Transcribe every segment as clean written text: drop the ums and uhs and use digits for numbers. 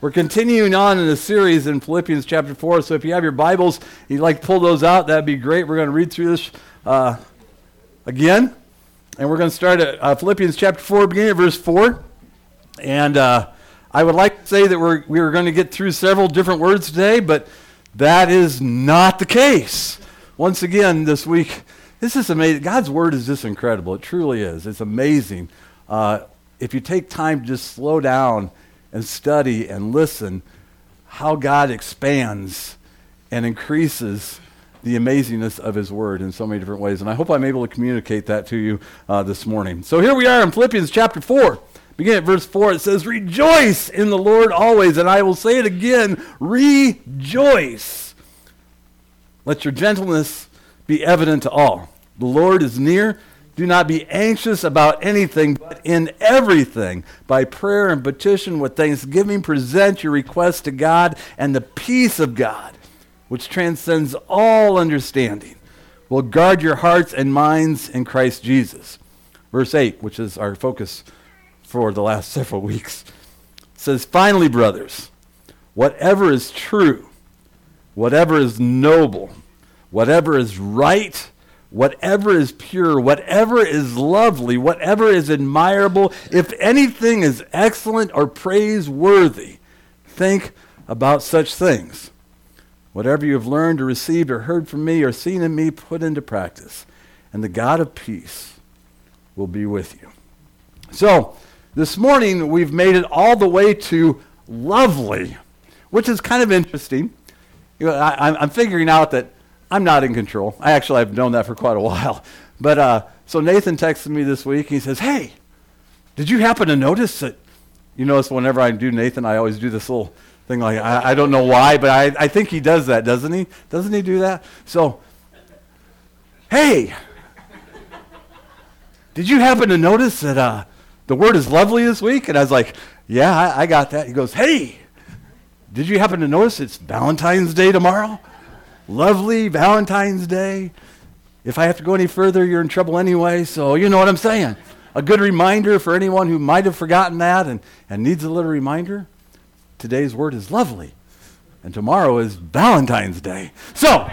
We're continuing on in the series in Philippians chapter 4. So if you have your Bibles, you'd like to pull those out, that'd be great. We're going to read through this again. And we're going to start at Philippians chapter 4, beginning at verse 4. And I would like to say that we are going to get through several different words today, but that is not the case. Once again, this week, this is amazing. God's word is just incredible. It truly is. It's amazing. If you take time to just slow down and study and listen, how God expands and increases the amazingness of his word in so many different ways. And I hope I'm able to communicate that to you this morning. So here we are in Philippians chapter 4. Beginning at verse 4, it says, "Rejoice in the Lord always." And I will say it again, rejoice. Let your gentleness be evident to all. The Lord is near. Do not be anxious about anything, but in everything, by prayer and petition with thanksgiving, present your requests to God, and the peace of God, which transcends all understanding, will guard your hearts and minds in Christ Jesus. Verse 8, which is our focus for the last several weeks, says, "Finally, brothers, whatever is true, whatever is noble, whatever is right, whatever is pure, whatever is lovely, whatever is admirable, if anything is excellent or praiseworthy, think about such things. Whatever you have learned or received or heard from me or seen in me, put into practice, and the God of peace will be with you." So, this morning we've made it all the way to lovely, which is kind of interesting. You know, I'm figuring out that I'm not in control. I've known that for quite a while. But so Nathan texted me this week. He says, "Hey, did you happen to notice that?" You notice whenever I do Nathan, I always do this little thing like, I don't know why, but I think he does that, doesn't he? Doesn't he do that? So, "Hey, did you happen to notice that the word is lovely this week?" And I was like, "Yeah, I got that." He goes, "Hey, did you happen to notice it's Valentine's Day tomorrow? Lovely Valentine's Day. If I have to go any further, you're in trouble anyway, so you know what I'm saying." A good reminder for anyone who might have forgotten that and needs a little reminder. Today's word is lovely, and tomorrow is Valentine's Day. So,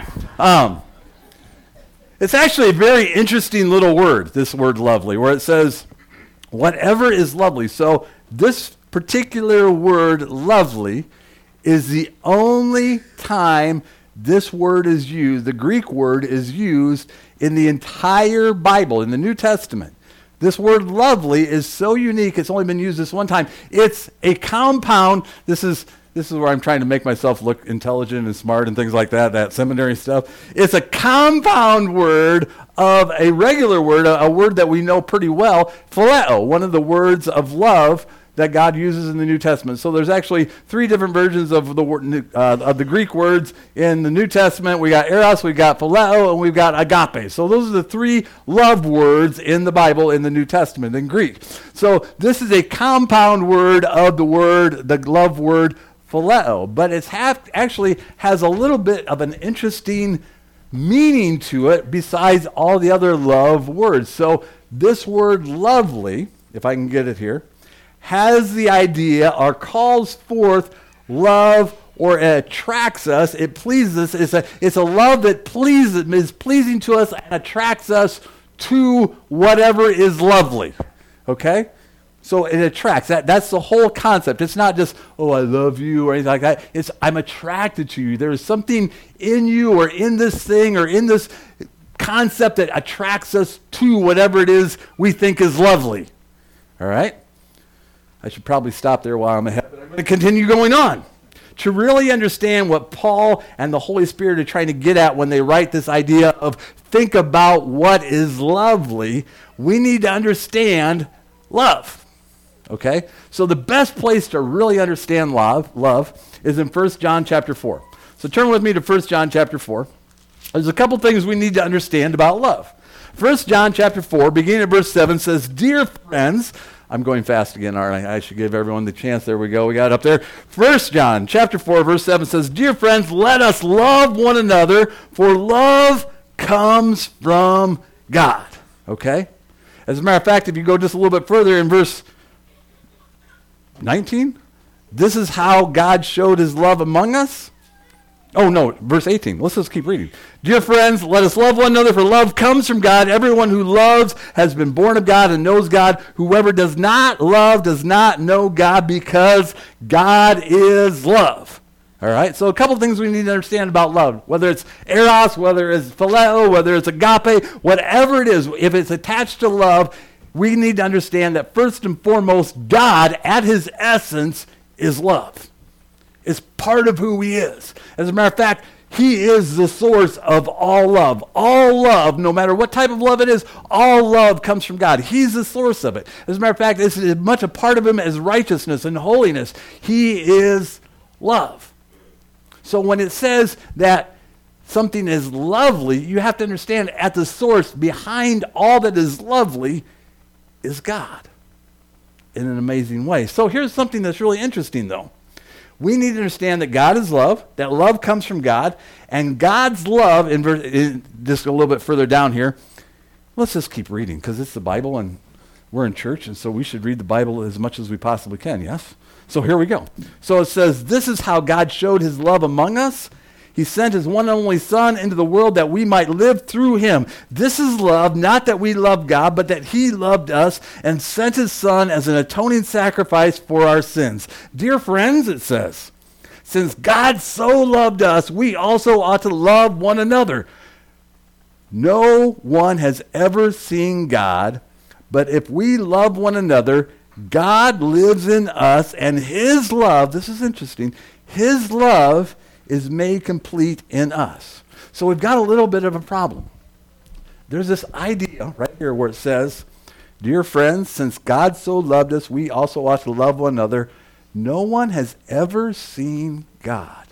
it's actually a very interesting little word, this word lovely, where it says, whatever is lovely. So, this particular word, lovely, is the only time this word is used, the Greek word is used in the entire Bible, in the New Testament. This word lovely is so unique, it's only been used this one time. It's a compound. This is where I'm trying to make myself look intelligent and smart and things like that seminary stuff. It's a compound word of a regular word, a word that we know pretty well, phileo, one of the words of love that God uses in the New Testament. So there's actually three different versions of the word, of the Greek words in the New Testament. We got eros, we got phileo, and we've got agape. So those are the three love words in the Bible in the New Testament in Greek. So this is a compound word of the love word phileo, but it actually has a little bit of an interesting meaning to it besides all the other love words. So this word lovely, if I can get it here, has the idea or calls forth love, or it attracts us, it pleases us. It's a love that is pleasing to us and attracts us to whatever is lovely. Okay? So it attracts. That's the whole concept. It's not just, "Oh, I love you," or anything like that. It's, "I'm attracted to you." There is something in you or in this thing or in this concept that attracts us to whatever it is we think is lovely. All right? I should probably stop there while I'm ahead, but I'm going to continue going on. To really understand what Paul and the Holy Spirit are trying to get at when they write this idea of think about what is lovely, we need to understand love. Okay? So the best place to really understand love is in 1 John chapter 4. So turn with me to 1 John chapter 4. There's a couple things we need to understand about love. 1 John chapter 4, beginning at verse 7, says, "Dear friends," I'm going fast again, aren't I? I should give everyone the chance. There we go. We got it up there. 1 John chapter 4, verse 7 says, "Dear friends, let us love one another, for love comes from God." Okay? As a matter of fact, if you go just a little bit further in verse 19, This is how God showed his love among us. Oh, no, verse 18. Let's just keep reading. Dear friends, let us love one another, for love comes from God. Everyone who loves has been born of God and knows God. Whoever does not love does not know God, because God is love. All right, so a couple things we need to understand about love. Whether it's eros, whether it's phileo, whether it's agape, whatever it is, if it's attached to love, we need to understand that first and foremost, God, at his essence, is love. It's part of who he is. As a matter of fact, he is the source of all love. All love, no matter what type of love it is, all love comes from God. He's the source of it. As a matter of fact, it's as much a part of him as righteousness and holiness. He is love. So when it says that something is lovely, you have to understand at the source behind all that is lovely is God in an amazing way. So here's something that's really interesting, though. We need to understand that God is love, that love comes from God, and God's love, in just a little bit further down here, let's just keep reading, because it's the Bible, and we're in church, and so we should read the Bible as much as we possibly can, yes? So here we go. So it says, this is how God showed his love among us. He sent his one and only Son into the world that we might live through him. This is love, not that we loved God, but that he loved us and sent his Son as an atoning sacrifice for our sins. Dear friends, it says, since God so loved us, we also ought to love one another. No one has ever seen God, but if we love one another, God lives in us, and his love, this is interesting, his love is made complete in us. So we've got a little bit of a problem. There's this idea right here where it says, dear friends, since God so loved us, we also ought to love one another. No one has ever seen God.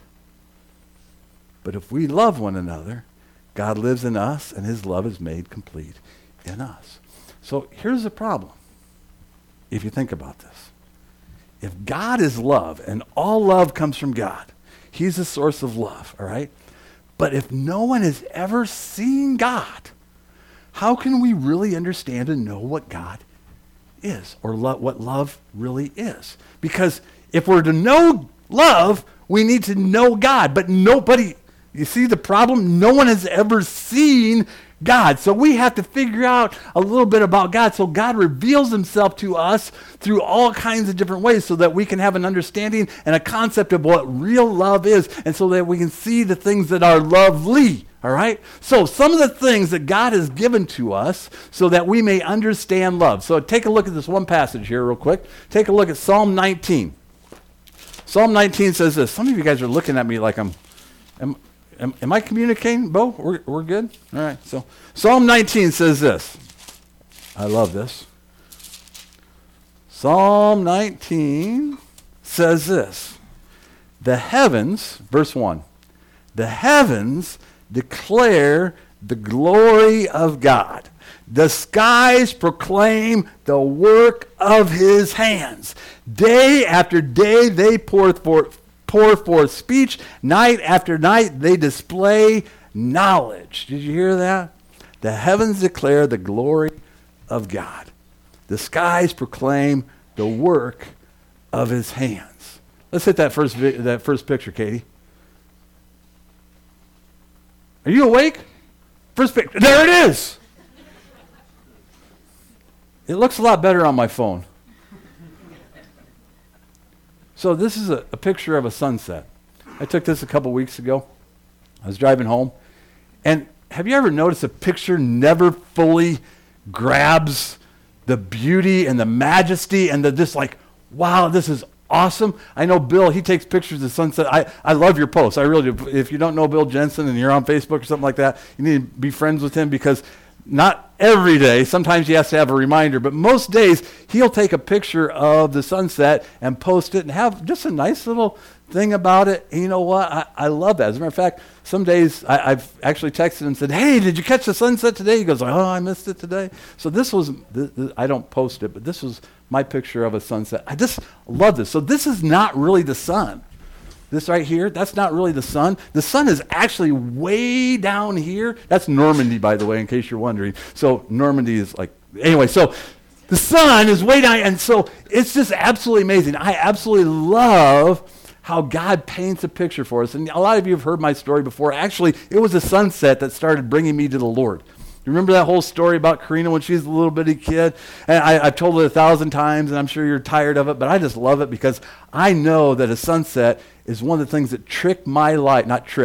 But if we love one another, God lives in us, and his love is made complete in us. So here's the problem, if you think about this. If God is love, and all love comes from God, he's the source of love, all right? But if no one has ever seen God, how can we really understand and know what God is, or what love really is? Because if we're to know love, we need to know God. But nobody, you see the problem? No one has ever seen God. So we have to figure out a little bit about God. So God reveals himself to us through all kinds of different ways so that we can have an understanding and a concept of what real love is, and so that we can see the things that are lovely. All right? So some of the things that God has given to us so that we may understand love. So take a look at this one passage here real quick. Take a look at Psalm 19. Psalm 19 says this. Some of you guys are looking at me like Am I communicating, Bo? We're good? All right. So Psalm 19 says this. I love this. Psalm 19 says this. The heavens, verse 1, the heavens declare the glory of God. The skies proclaim the work of his hands. Day after day they pour forth speech. Night after night they display knowledge. Did you hear that? The heavens declare the glory of God. The skies proclaim the work of his hands. Let's hit that first picture, Katie. Are you awake? First picture. There it is. It looks a lot better on my phone. So this is a picture of a sunset. I took this a couple weeks ago. I was driving home. And have you ever noticed a picture never fully grabs the beauty and the majesty and just like, wow, this is awesome? I know Bill, he takes pictures of sunset. I love your posts. I really do. If you don't know Bill Jensen and you're on Facebook or something like that, you need to be friends with him, because not every day, sometimes he has to have a reminder, but most days he'll take a picture of the sunset and post it and have just a nice little thing about it. And you know what? I love that. As a matter of fact, some days I've actually texted him and said, hey, did you catch the sunset today? He goes, oh, I missed it today. So this was, I don't post it, but this was my picture of a sunset. I just love this. So this is not really the sun. This right here, that's not really the sun. The sun is actually way down here. That's Normandy, by the way, in case you're wondering. So Normandy is like, anyway, so The sun is way down, and so it's just absolutely amazing. I absolutely love how God paints a picture for us. And a lot of you have heard my story before. Actually, it was a sunset that started bringing me to the Lord. You remember that whole story about Karina when she was a little bitty kid? And I've told it 1,000 times, and I'm sure you're tired of it, but I just love it because I know that a sunset is one of the things that tripped my life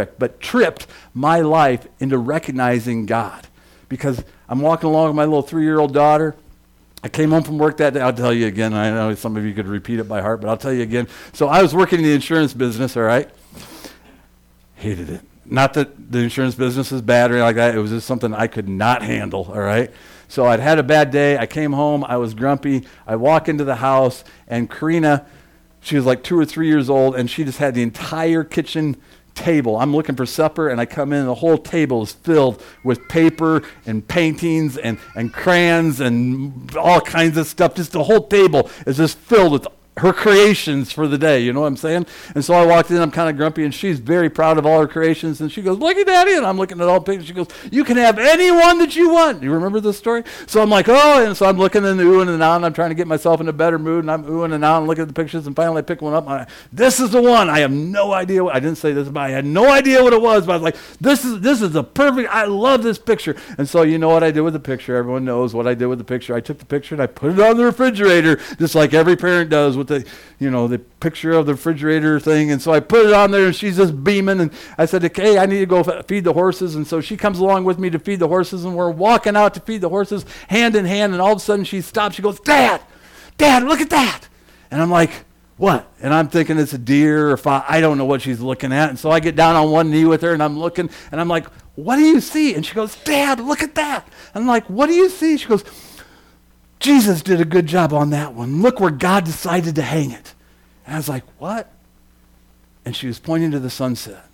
into recognizing God. Because I'm walking along with my little 3-year-old daughter. I came home from work that day. I'll tell you again. I know some of you could repeat it by heart, but I'll tell you again. So I was working in the insurance business, all right? Hated it. Not that the insurance business is bad or anything like that. It was just something I could not handle, all right? So I'd had a bad day. I came home. I was grumpy. I walk into the house, and Karina, she was like 2 or 3 years old, and she just had the entire kitchen table. I'm looking for supper, and I come in, and the whole table is filled with paper and paintings and crayons and all kinds of stuff. Just the whole table is just filled with her creations for the day, you know what I'm saying? And so I walked in, I'm kind of grumpy, and she's very proud of all her creations, and she goes, "Look at Daddy," and I'm looking at all the pictures. She goes, "You can have any one that you want." Do you remember this story? So I'm like, oh, and so I'm looking and oohing and ahhing, I'm trying to get myself in a better mood, and I'm oohing and ahhing, and looking at the pictures, and finally I pick one up, this is the one. I have no idea what, I didn't say this, but I had no idea what it was, but I was like, this is the perfect, I love this picture. And so you know what I did with the picture. Everyone knows what I did with the picture. I took the picture and I put it on the refrigerator, just like every parent does with the, the picture of the refrigerator thing. And so I put it on there, and she's just beaming. And I said, "Okay, I need to go feed the horses." And so she comes along with me to feed the horses, and we're walking out to feed the horses hand in hand. And all of a sudden she stops. She goes, Dad, look at that." And I'm like, "What?" And I'm thinking it's a deer or I don't know what she's looking at. And so I get down on one knee with her, and I'm looking, and I'm like, "What do you see?" And she goes, "Dad, look at that." I'm like, "What do you see?" She goes, "Jesus did a good job on that one. Look where God decided to hang it." And I was like, "What?" And she was pointing to the sunset.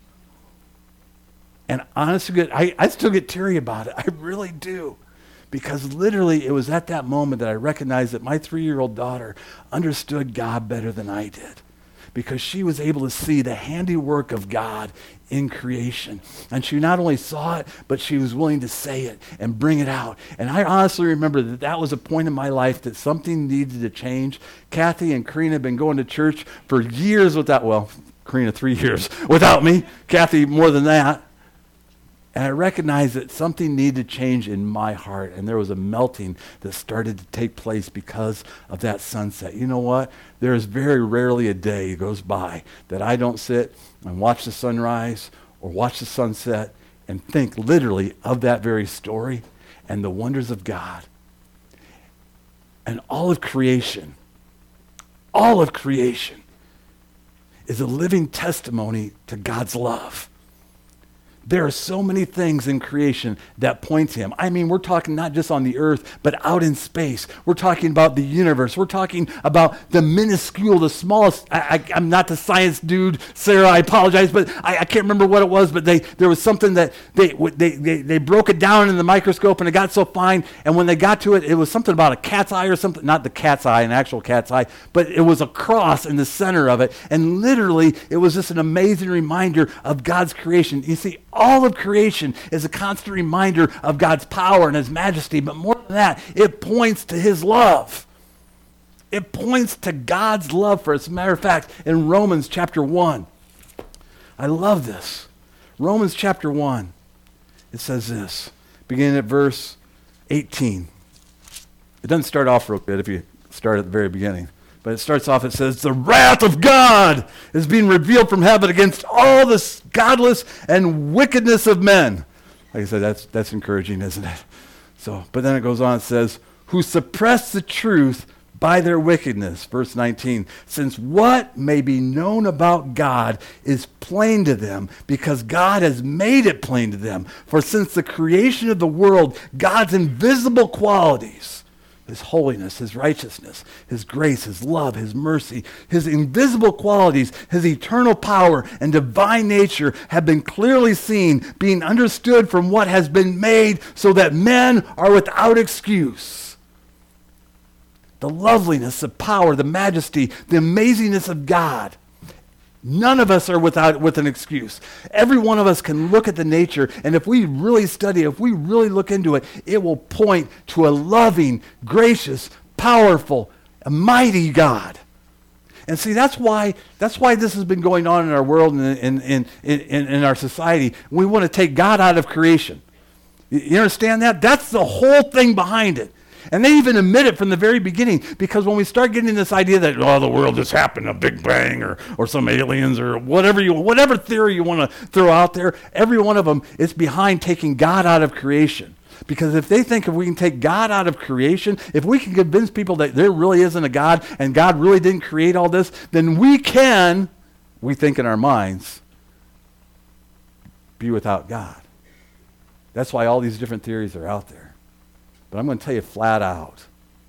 And honestly, I still get teary about it. I really do. Because literally, it was at that moment that I recognized that my 3-year-old daughter understood God better than I did. Because she was able to see the handiwork of God in creation. And she not only saw it, but she was willing to say it and bring it out. And I honestly remember that was a point in my life that something needed to change. Kathy and Karina have been going to church for years without, Karina 3 years without me. Kathy more than that. And I recognized that something needed to change in my heart, and there was a melting that started to take place because of that sunset. You know what? There is very rarely a day goes by that I don't sit and watch the sunrise or watch the sunset and think literally of that very story and the wonders of God. And all of creation is a living testimony to God's love. There are so many things in creation that point to him. I mean, we're talking not just on the earth, but out in space. We're talking about the universe. We're talking about the minuscule, the smallest. I'm not the science dude, Sarah, I apologize, but I can't remember what it was, but there was something that they broke it down in the microscope, and it got so fine, and when they got to it, it was something about a cat's eye or something, not the cat's eye, an actual cat's eye, but it was a cross in the center of it, and literally, it was just an amazing reminder of God's creation. You see, all of creation is a constant reminder of God's power and his majesty, but more than that, it points to his love. It points to God's love for us. As a matter of fact, in Romans chapter 1, I love this. Romans chapter 1, it says this, beginning at verse 18. It doesn't start off real good if you start at the very beginning. But it starts off, it says, "The wrath of God is being revealed from heaven against all this godless and wickedness of men." Like I said, that's encouraging, isn't it? But then it goes on, it says, "Who suppress the truth by their wickedness." Verse 19, "Since what may be known about God is plain to them, because God has made it plain to them. For since the creation of the world, God's invisible qualities, his holiness, his righteousness, his grace, his love, his mercy, his invisible qualities, his eternal power and divine nature have been clearly seen, being understood from what has been made, so that men are without excuse." The loveliness, the power, the majesty, the amazingness of God. None of us are with an excuse. Every one of us can look at the nature, and if we really study, if we really look into it, it will point to a loving, gracious, powerful, a mighty God. And see, that's why this has been going on in our world and in our society. We want to take God out of creation. You understand that? That's the whole thing behind it. And they even admit it from the very beginning, because when we start getting this idea that, oh, the world just happened, a big bang, or some aliens, or whatever theory you want to throw out there, every one of them is behind taking God out of creation. Because if they think if we can take God out of creation, if we can convince people that there really isn't a God and God really didn't create all this, then we think in our minds, be without God. That's why all these different theories are out there. But I'm going to tell you flat out,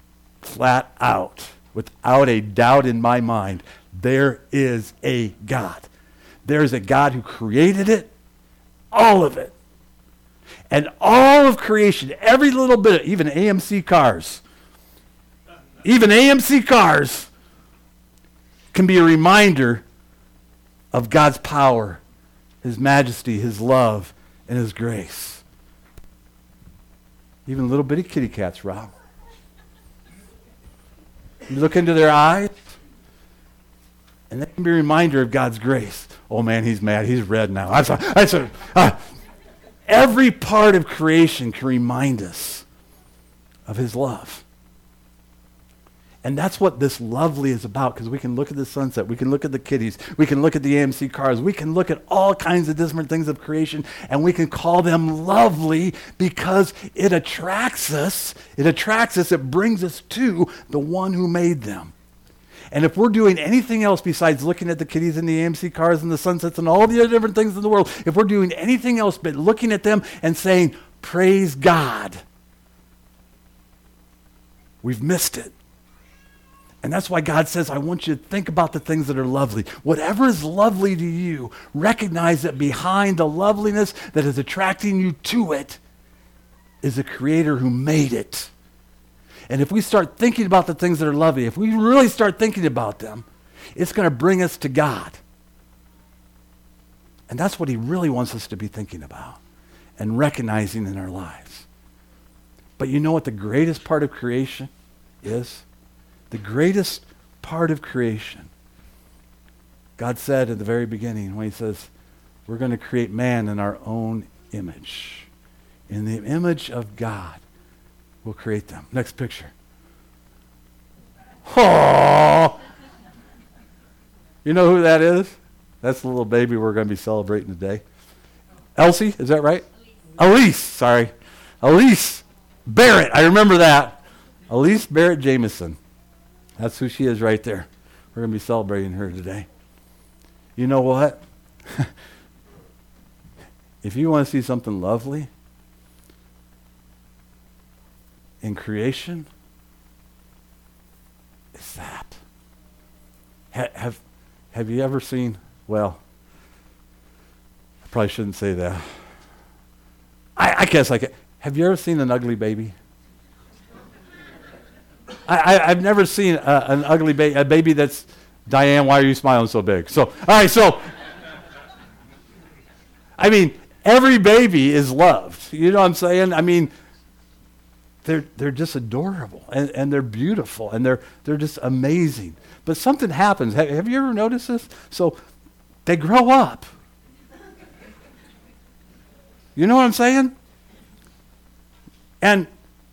without a doubt in my mind, there is a God. There is a God who created it, all of it. And all of creation, every little bit, even AMC cars can be a reminder of God's power, His majesty, His love, and His grace. Even little bitty kitty cats, Rob. You look into their eyes, and they can be a reminder of God's grace. Oh man, he's mad. He's red now. Every part of creation can remind us of His love. And that's what this lovely is about, because we can look at the sunset, we can look at the kitties, we can look at the AMC cars, we can look at all kinds of different things of creation, and we can call them lovely because it attracts us, it brings us to the one who made them. And if we're doing anything else besides looking at the kitties and the AMC cars and the sunsets and all the other different things in the world, if we're doing anything else but looking at them and saying, praise God, we've missed it. And that's why God says, I want you to think about the things that are lovely. Whatever is lovely to you, recognize that behind the loveliness that is attracting you to it is a creator who made it. And if we start thinking about the things that are lovely, if we really start thinking about them, it's going to bring us to God. And that's what He really wants us to be thinking about and recognizing in our lives. But you know what the greatest part of creation is? The greatest part of creation. God said at the very beginning when He says, we're going to create man in our own image. In the image of God, we'll create them. Next picture. Oh! You know who that is? That's the little baby we're going to be celebrating today. Elsie, is that right? Elise Barrett, I remember that. Elise Barrett Jameson. That's who she is right there. We're going to be celebrating her today. You know what? If you want to see something lovely in creation, it's that. Have you ever seen, well, I probably shouldn't say that. I guess I can. Have you ever seen an ugly baby? I've never seen an ugly baby, a baby that's, Diane, why are you smiling so big? So, all right, so, I mean, every baby is loved. You know what I'm saying? I mean, they're just adorable, and they're beautiful, and they're just amazing. But something happens. Have you ever noticed this? So, they grow up. You know what I'm saying? And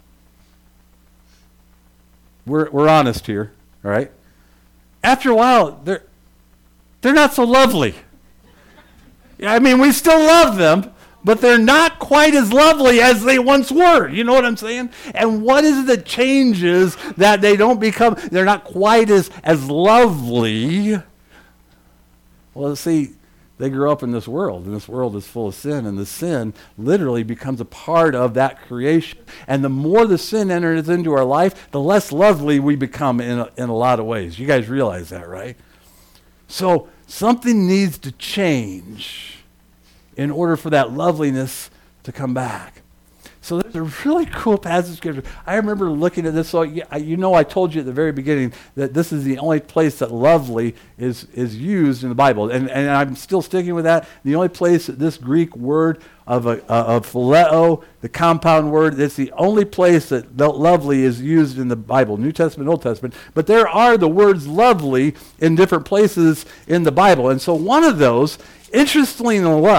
we're honest here, all right? After a while, they're not so lovely. I mean, we still love them, but they're not quite as lovely as they once were. You know what I'm saying? And what is it that changes that they're not quite as lovely? Well, see, they grew up in this world, and this world is full of sin, and the sin literally becomes a part of that creation. And the more the sin enters into our life, the less lovely we become in a lot of ways. You guys realize that, right? So something needs to change in order for that loveliness to come back. So there's a really cool passage of Scripture. I remember looking at this. So I told you at the very beginning that this is the only place that lovely is used in the Bible, and I'm still sticking with that. The only place that this Greek word of phileo, the compound word, it's the only place that lovely is used in the Bible, New Testament, Old Testament. But there are the words lovely in different places in the Bible, and so one of those, interesting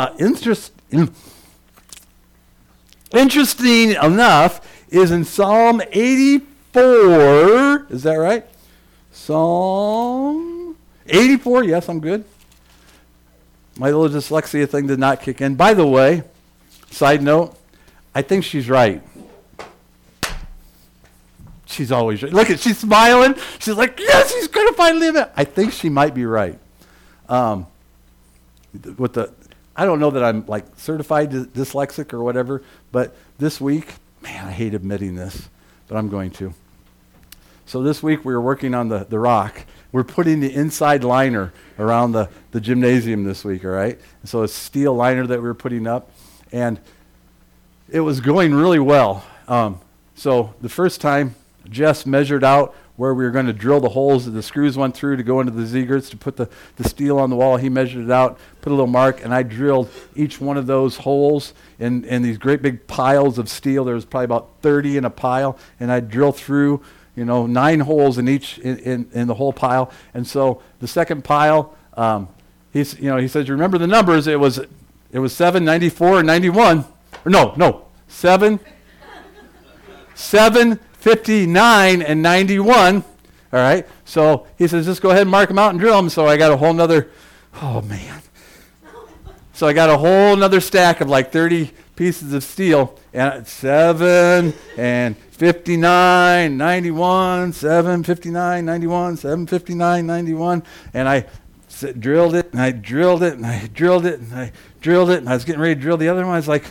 enough, is in Psalm 84. Is that right? Psalm 84. Yes, I'm good. My little dyslexia thing did not kick in. By the way, side note, I think she's right. She's always right. Look, she's smiling. She's like, yes, he's going to finally admit. I think she might be right. I don't know that I'm like certified dyslexic or whatever, but this week, man, I hate admitting this, but I'm going to. So this week we were working on the rock. We're putting the inside liner around the gymnasium this week, all right? And so it's steel liner that we were putting up, and it was going really well. So the first time, Jess measured out where we were going to drill the holes that the screws went through to go into the Z-girts to put the steel on the wall. He measured it out, put a little mark, and I drilled each one of those holes in these great big piles of steel. There was probably about 30 in a pile, and I drilled through, 9 holes in each in the whole pile. And so the second pile, he says, remember the numbers? It was 7, 94, and 91. Or no, 7, 59, and 91. All right. So he says, just go ahead and mark them out and drill them. So I got a whole nother, So I got a whole nother stack of like 30 pieces of steel. And 7 and 59, 91, 7, 59, 91, 7, 59, 91. And I drilled it, and I drilled it, and I drilled it, and I drilled it. And I was getting ready to drill the other one. I was like,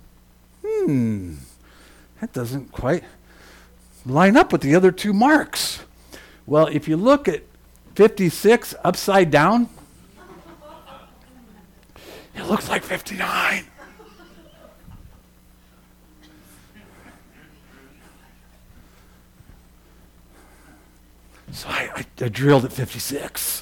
that doesn't quite line up with the other 2 marks. Well, if you look at 56 upside down, it looks like 59. So I drilled at 56.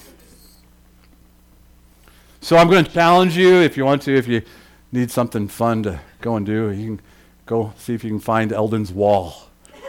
So I'm going to challenge you, if you want to, if you need something fun to go and do, you can go see if you can find Eldon's Wall.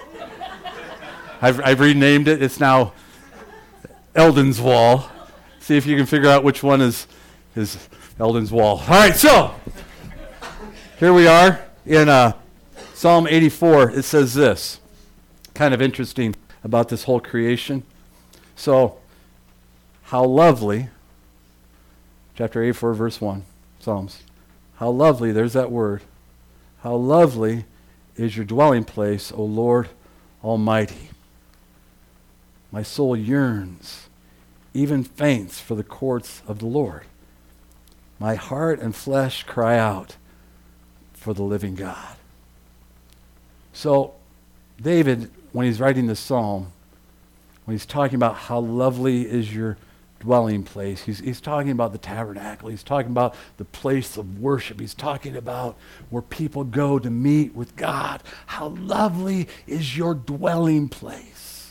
I've renamed it. It's now Eldon's Wall. See if you can figure out which one is Eldon's Wall. All right, so here we are in Psalm 84. It says this, kind of interesting about this whole creation. So, how lovely, chapter 84, verse 1, Psalms. How lovely, there's that word. How lovely is your dwelling place, O Lord Almighty. My soul yearns, even faints for the courts of the Lord. My heart and flesh cry out for the living God. So, David, when he's writing this psalm, when he's talking about how lovely is your dwelling place, he's talking about the tabernacle. He's talking about the place of worship. He's talking about where people go to meet with God. How lovely is your dwelling place.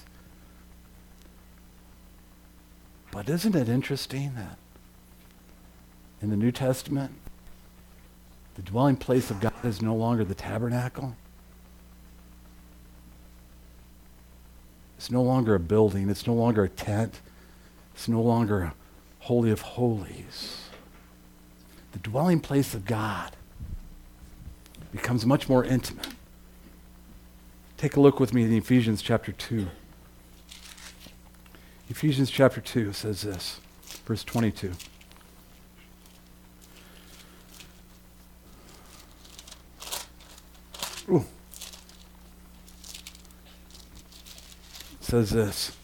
But isn't it interesting that in the New Testament, the dwelling place of God is no longer the tabernacle? It's no longer a building. It's no longer a tent. It's no longer a holy of holies. The dwelling place of God becomes much more intimate. Take a look with me in Ephesians chapter 2. Ephesians chapter 2 says this, verse 22. Ooh. It says this.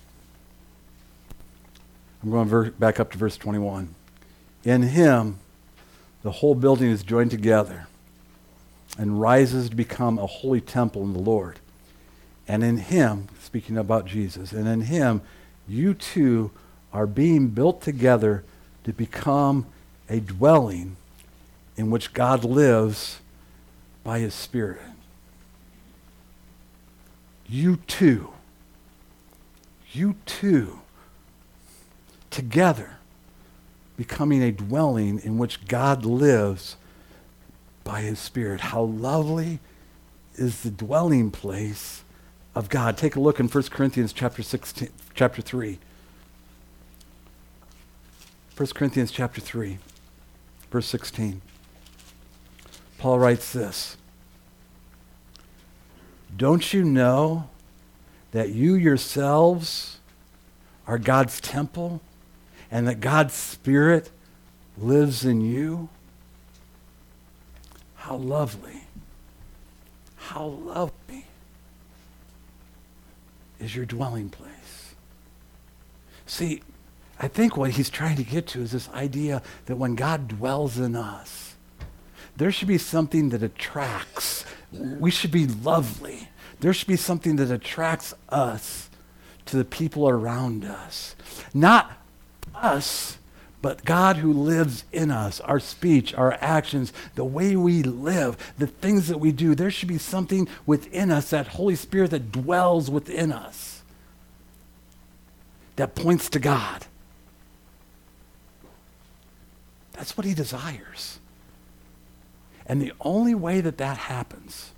I'm going back up to verse 21. In him, the whole building is joined together and rises to become a holy temple in the Lord. And in him, speaking about Jesus, and in him, you two are being built together to become a dwelling in which God lives by his Spirit. you two, together, becoming a dwelling in which God lives by his Spirit. How lovely is the dwelling place of God. Take a look in 1 Corinthians chapter 3. 1 Corinthians chapter 3, verse 16. Paul writes this: don't you know that you yourselves are God's temple and that God's Spirit lives in you? How lovely is your dwelling place. See, I think what he's trying to get to is this idea that when God dwells in us, there should be something that attracts. We should be lovely. There should be something that attracts us to the people around us. Not us, but God who lives in us, our speech, our actions, the way we live, the things that we do. There should be something within us, that Holy Spirit that dwells within us, that points to God. That's what he desires. And the only way that that happens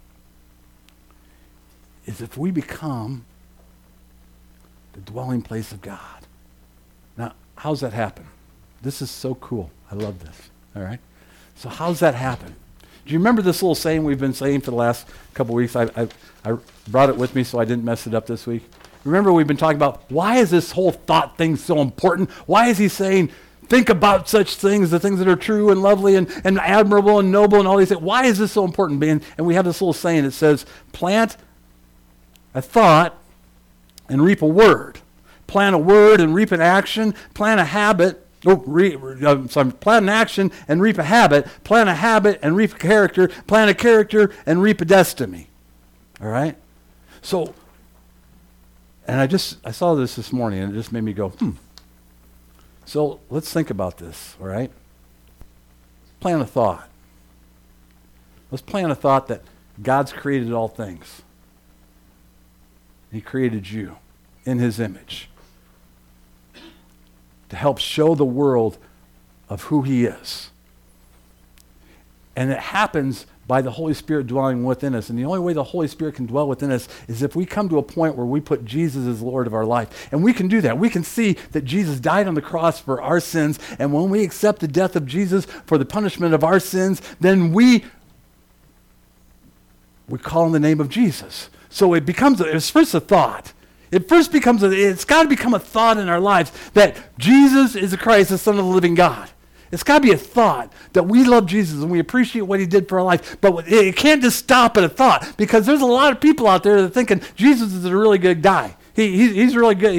is if we become the dwelling place of God. Now, how's that happen? This is so cool. I love this. All right? So how's that happen? Do you remember this little saying we've been saying for the last couple weeks? I brought it with me so I didn't mess it up this week. Remember we've been talking about why is this whole thought thing so important? Why is he saying think about such things, the things that are true and lovely and admirable and noble and all these things? Why is this so important? And we have this little saying that says, plant a thought and reap a word. Plant a word and reap an action. Plant a habit. Plant an action and reap a habit. Plant a habit and reap a character. Plant a character and reap a destiny. All right? So, and I saw this morning and it just made me go, So let's think about this, all right? Plant a thought. Let's plant a thought that God's created all things. He created you in his image to help show the world of who he is. And it happens by the Holy Spirit dwelling within us. And the only way the Holy Spirit can dwell within us is if we come to a point where we put Jesus as Lord of our life. And we can do that. We can see that Jesus died on the cross for our sins. And when we accept the death of Jesus for the punishment of our sins, then we call on the name of Jesus. So it's first a thought. It's got to become a thought in our lives that Jesus is the Christ, the Son of the living God. It's got to be a thought that we love Jesus and we appreciate what he did for our life. But it can't just stop at a thought, because there's a lot of people out there that are thinking Jesus is a really good guy. He's really good.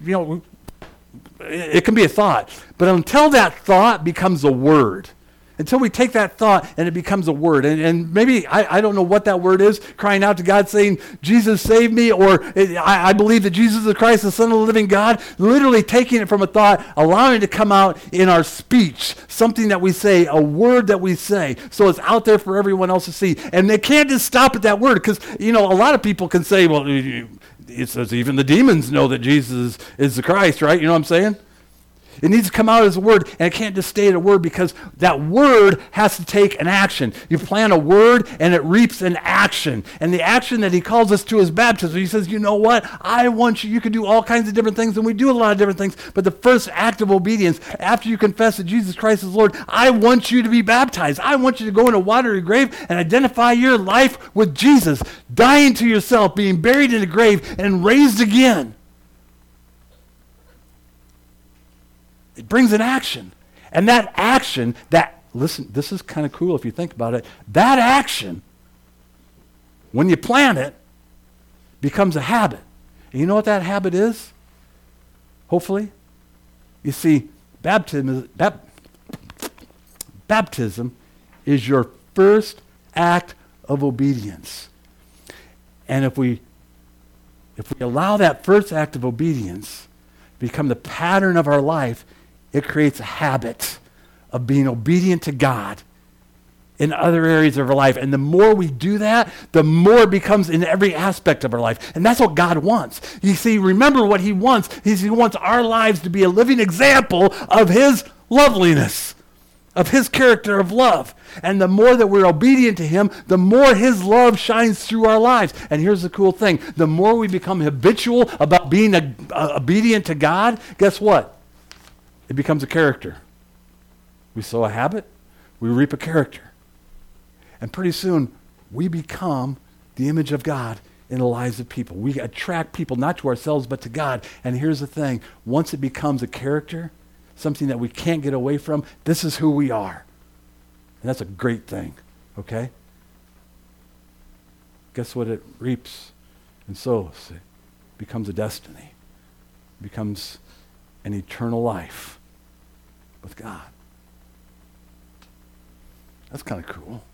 It can be a thought. But until that thought becomes a word, until we take that thought and it becomes a word, and maybe, I don't know what that word is, crying out to God saying, Jesus save me, or I believe that Jesus is the Christ, the Son of the living God, literally taking it from a thought, allowing it to come out in our speech, something that we say, a word that we say, so it's out there for everyone else to see. And they can't just stop at that word, because, a lot of people can say, well, it says even the demons know that Jesus is the Christ, right? You know what I'm saying? It needs to come out as a word, and it can't just stay at a word, because that word has to take an action. You plant a word, and it reaps an action. And the action that he calls us to is baptism. He says, you know what? I want you can do all kinds of different things, and we do a lot of different things, but the first act of obedience, after you confess that Jesus Christ is Lord, I want you to be baptized. I want you to go in a watery grave and identify your life with Jesus, dying to yourself, being buried in a grave, and raised again. It brings an action. And that action, listen, this is kind of cool if you think about it. That action, when you plan it, becomes a habit. And you know what that habit is? Hopefully? You see, baptism is your first act of obedience. And if we allow that first act of obedience become the pattern of our life, it creates a habit of being obedient to God in other areas of our life. And the more we do that, the more it becomes in every aspect of our life. And that's what God wants. You see, remember what he wants. He wants our lives to be a living example of his loveliness, of his character of love. And the more that we're obedient to him, the more his love shines through our lives. And here's the cool thing. The more we become habitual about being obedient to God, guess what? It becomes a character. We sow a habit, we reap a character. And pretty soon, we become the image of God in the lives of people. We attract people not to ourselves, but to God. And here's the thing. Once it becomes a character, something that we can't get away from, this is who we are. And that's a great thing, okay? Guess what it reaps and sows? It becomes a destiny. It becomes an eternal life with God. That's kind of cool.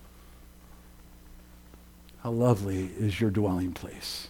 How lovely is your dwelling place.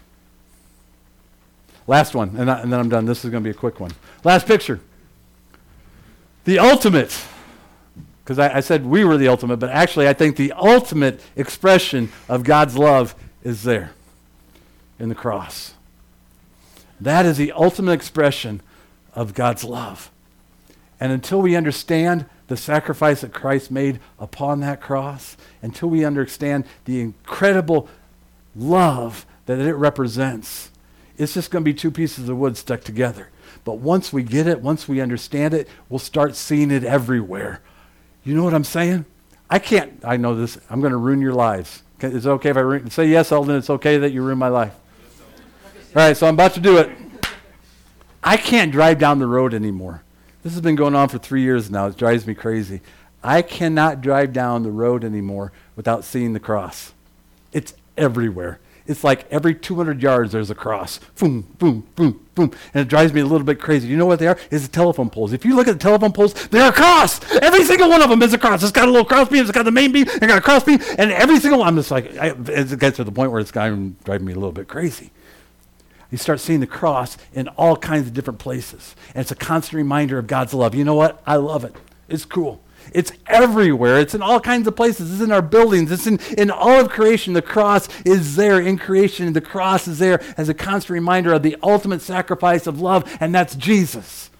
Last one, and then I'm done. This is going to be a quick one. Last picture. The ultimate, because I said we were the ultimate, but actually I think the ultimate expression of God's love is there in the cross. That is the ultimate expression of God's love. And until we understand the sacrifice that Christ made upon that cross, until we understand the incredible love that it represents, it's just going to be two pieces of wood stuck together. But once we get it, once we understand it, we'll start seeing it everywhere. You know what I'm saying? I know this. I'm going to ruin your lives. Okay, is it okay if I say yes, Eldon? It's okay that you ruin my life. All right, so I'm about to do it. I can't drive down the road anymore. This has been going on for 3 years now. It drives me crazy. I cannot drive down the road anymore without seeing the cross. It's everywhere. It's like every 200 yards there's a cross. Boom, boom, boom, boom. And it drives me a little bit crazy. You know what they are? It's the telephone poles. If you look at the telephone poles, they're a cross. Every single one of them is a cross. It's got a little cross beam. It's got the main beam. It's got a cross beam. And every single one, I'm just like, it gets to the point where it's driving me a little bit crazy. You start seeing the cross in all kinds of different places. And it's a constant reminder of God's love. You know what? I love it. It's cool. It's everywhere. It's in all kinds of places. It's in our buildings. It's in all of creation. The cross is there in creation. The cross is there as a constant reminder of the ultimate sacrifice of love, and that's Jesus.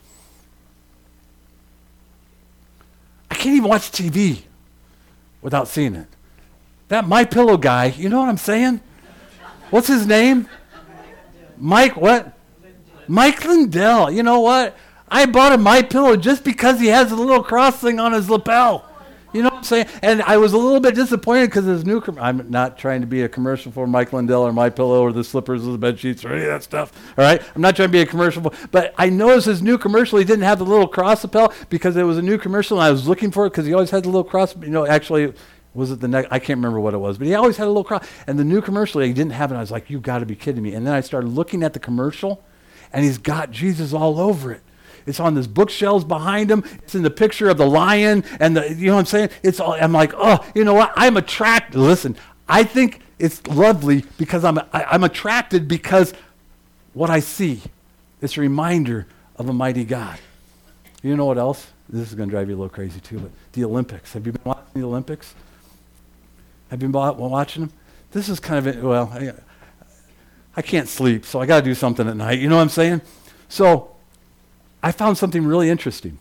I can't even watch TV without seeing it. That MyPillow guy, you know what I'm saying? What's his name? Mike what? Mike Lindell. You know what? I bought a MyPillow just because he has a little cross thing on his lapel. You know what I'm saying? And I was a little bit disappointed because his new I'm not trying to be a commercial for Mike Lindell or MyPillow or the slippers or the bed sheets or any of that stuff. All right? I'm not trying to be a commercial but I noticed his new commercial, he didn't have the little cross lapel because it was a new commercial and I was looking for it because he always had the little cross, actually was it the next? I can't remember what it was, but he always had a little cross. And the new commercial, he didn't have it. I was like, you've got to be kidding me. And then I started looking at the commercial, and he's got Jesus all over it. It's on this bookshelves behind him. It's in the picture of the lion, and you know what I'm saying? I'm like, oh, you know what? I'm attracted. Listen, I think it's lovely because I'm attracted because what I see. It's a reminder of a mighty God. You know what else? This is going to drive you a little crazy too, but the Olympics. Have you been watching the Olympics? Have you been watching them? This is kind of, I can't sleep, so I got to do something at night. You know what I'm saying? So I found something really interesting.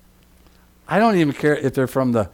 I don't even care if they're from the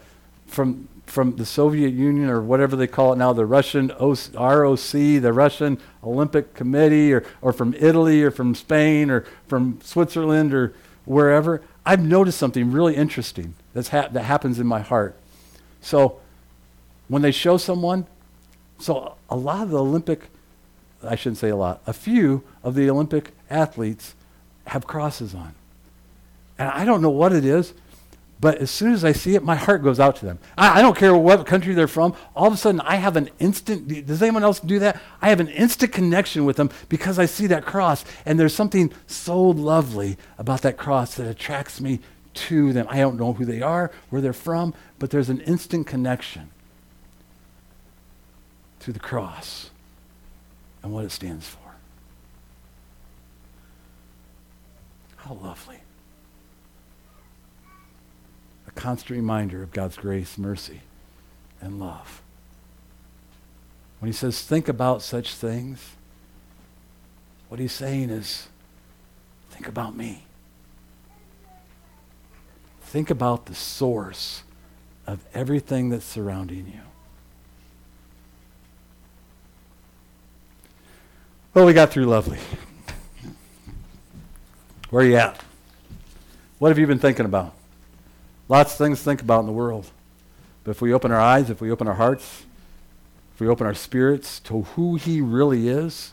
Soviet Union or whatever they call it now, the Russian ROC, the Russian Olympic Committee, or from Italy or from Spain or from Switzerland or wherever. I've noticed something really interesting that happens in my heart. So when they show someone, so a lot of the Olympic, I shouldn't say a lot, a few of the Olympic athletes have crosses on. And I don't know what it is, but as soon as I see it, my heart goes out to them. I don't care what country they're from. All of a sudden, I have an instant, does anyone else do that? I have an instant connection with them because I see that cross. And there's something so lovely about that cross that attracts me to them. I don't know who they are, where they're from, but there's an instant connection to the cross and what it stands for. How lovely. A constant reminder of God's grace, mercy, and love. When he says, think about such things, what he's saying is, think about me. Think about the source of everything that's surrounding you. Well, we got through lovely. Where are you at? What have you been thinking about? Lots of things to think about in the world. But if we open our eyes, if we open our hearts, if we open our spirits to who he really is,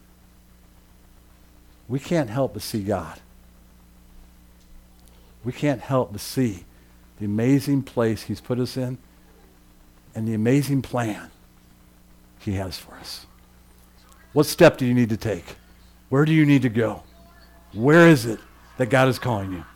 we can't help but see God. We can't help but see the amazing place he's put us in and the amazing plan he has for us. What step do you need to take? Where do you need to go? Where is it that God is calling you?